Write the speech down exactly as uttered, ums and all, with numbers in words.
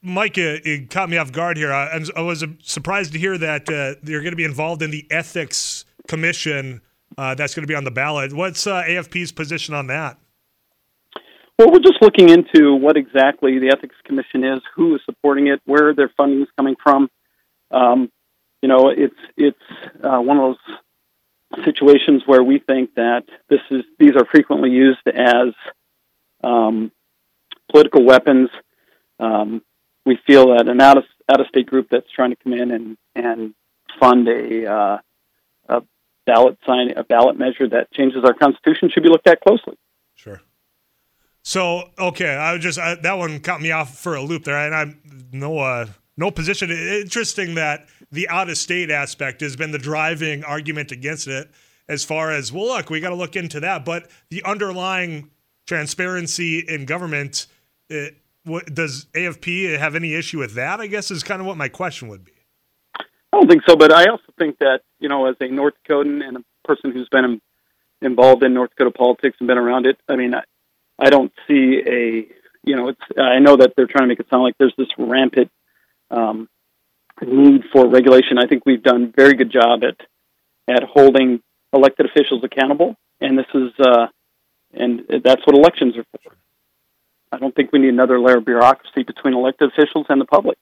Mike, it, it caught me off guard here. I, I was surprised to hear that uh, you're going to be involved in the Ethics Commission uh, that's going to be on the ballot. What's uh, A F P's position on that? Well, we're just looking into what exactly the Ethics Commission is, who is supporting it, where their funding is coming from. Um, you know, it's it's uh, one of those situations where we think that this is these are frequently used as um, political weapons. Um, we feel that an out of out of state group that's trying to come in and and fund a, uh, a ballot sign a ballot measure that changes our Constitution should be looked at closely. Sure. So okay, I was just I, that one caught me off for a loop there, and I'm no uh, no position. Interesting that the out of state aspect has been the driving argument against it. As far as well, look, we got to look into that, but the underlying transparency in government. It, What, does A F P have any issue with that, I guess, is kind of what my question would be. I don't think so, but I also think that, you know, as a North Dakotan and a person who's been in, involved in North Dakota politics and been around it, I mean, I, I don't see a, you know, it's. I know that they're trying to make it sound like there's this rampant um, need for regulation. I think we've done a very good job at at holding elected officials accountable, and this is, uh, and that's what elections are for. I don't think we need another layer of bureaucracy between elected officials and the public.